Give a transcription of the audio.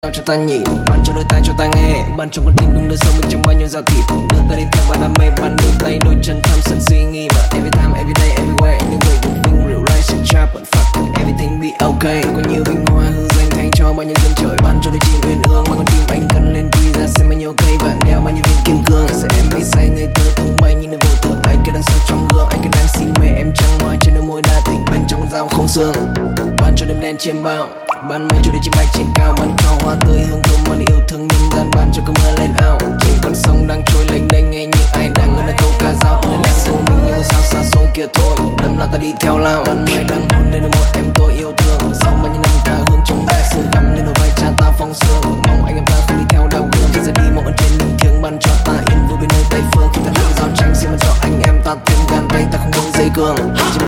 Cho ta nhịp, ban cho đôi tai cho ta nghe, ban trong con tim đung đưa sâu bên trong bao nhiêu dao thịt. Đưa ta đi theo và đam mê, ban đôi tay đôi chân tham sân suy nghĩ mà every time, every day, everywhere. Những người cùng vinh rượu rise and sharp and fuck everything be okay. Có nhiều vinh hoa hư danh thành cho bao nhiêu dân trời, ban cho đôi chim uyên ương mà con tim anh cân lên quy ra xem bao nhiêu cây và đeo bao nhiêu viên kim cương. Sẽ em bị say ngây thơ tung bay như nơi vô tưởng. Anh cứ đang sâu trong gương, anh cứ đang si mê em trăng hoa trên đôi môi đa tình bên trong con dao không xương. Ban cho đêm đen chiêm bao, ban mây cho đôi chim bay trên cao, ban cho hoa tươi hương thơm, ban yêu thương nhân gian, ban cho cơn mưa lên ao. Trên con sông đang trôi lênh đênh nghe như ai đang ngân câu ca dao. Nơi làng sông mình như ngôi sao xa xôi kia thôi, đâm lao ta đi theo lao. Ban mai đang hôn lên đôi môi em tôi yêu thương, sau bao nhiêu năm ta hương trong tay sương gắm lên đôi vai cha ta phong sương. Mong anh em ta không đi theo đau thương, khi ra đi mong ơn trên linh thiêng, ban cho ta yên vui bên nơi tây phương. Khi ta lựa giao tranh xin ban cho anh em ta thêm gan tay, ta không muốn dây cương. Chỉ